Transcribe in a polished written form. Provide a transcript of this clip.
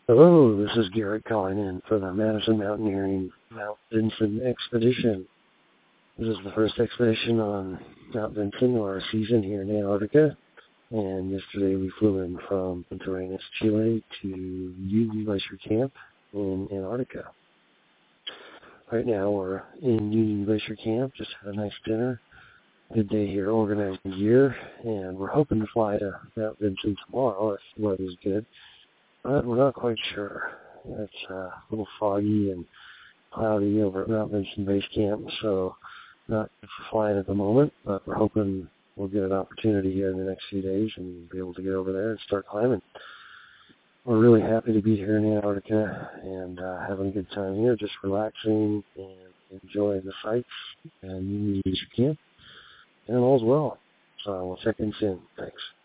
Hello, this is Garrett calling in for the Madison Mountaineering Mount Vinson expedition. This is the first expedition on Mount Vinson or our season here in Antarctica. And yesterday we flew in from Punta Arenas, Chile to Union Glacier Camp in Antarctica. Right now we're in Union Glacier Camp, just had a nice dinner. Good day here organizing gear, and we're hoping to fly to Mount Vinson tomorrow if the weather's good. But we're not quite sure. It's a little foggy and cloudy over at Mount Vinson Base Camp, so not good for flying at the moment, but we're hoping we'll get an opportunity here in the next few days and be able to get over there and start climbing. We're really happy to be here in Antarctica and having a good time here, just relaxing and enjoying the sights and Union Glacier Camp, and all's well. So we'll check in soon. Thanks.